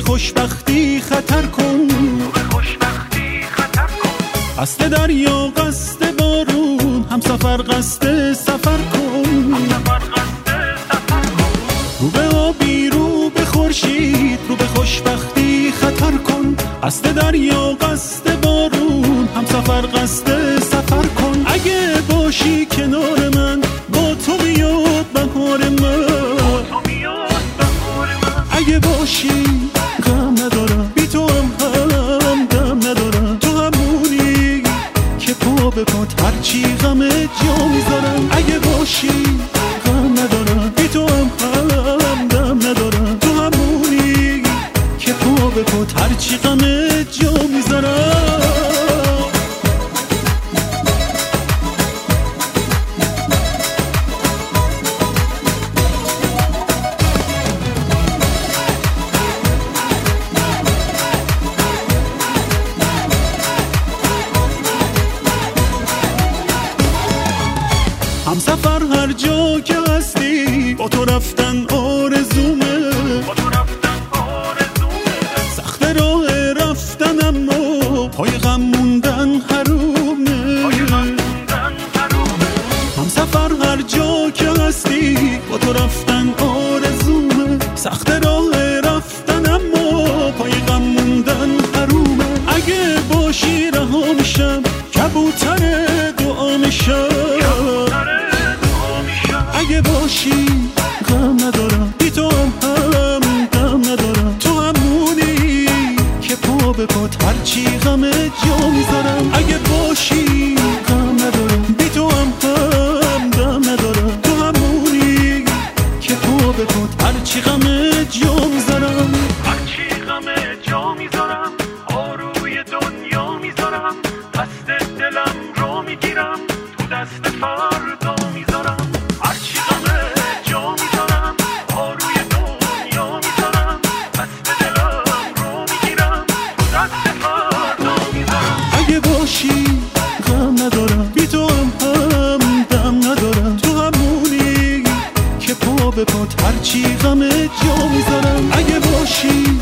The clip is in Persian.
خوشبختی خطر کن، قصد دریا قصد بارون، هم سفر قصد سفر کن. رو به آبی رو به خورشید، رو به خوشبختی خطر کن. قصد دریا قصد بارون، هم سفر قصد سفر کن. اگه باشی کنار من، با تو میاد بهار من. اگه باشی غم ندارم، بی تو هم دم ندارم. تو همونی که پا به پات هرچی غم جا میذارم. اگه باشی غم ندارم، بی تو هم دم ندارم. تو همونی که پا به پات هرچی غم جا میذارم. هم سفر هر جا که هستی، با تو رفتن آرزومه. سخت راه رفتن اما پای غم موندن حرومه. هم سفر هر جا که هستی، با تو رفتن آرزومه. سخت راه رفتن اما پای غم موندن حرومه. اگه باشی رها میشم، کبوتر دعا میشم. اگه باشی غم ندارم، بی تو هم دم ندارم. تو همونی که پا به پات هرچی غم جا میذارم. اگه باشی غم ندارم، بی تو هم دم ندارم. تو همونی که پا به پات هرچی غم جا میذارم. هرچی غم جا میذارم، آروی دنیا میذارم. دست دلم رو میگیرم، تو دست فردا میذارم. هرچی غم جا میذارم، آروی دنیا میذارم. دست دلم رو میگیرم، تو دست فردا میذارم. اگه باشی غم ندارم، بی تو هم دم ندارم. تو همونی که پا به پات هرچی غم جا میذارم. اگه باشی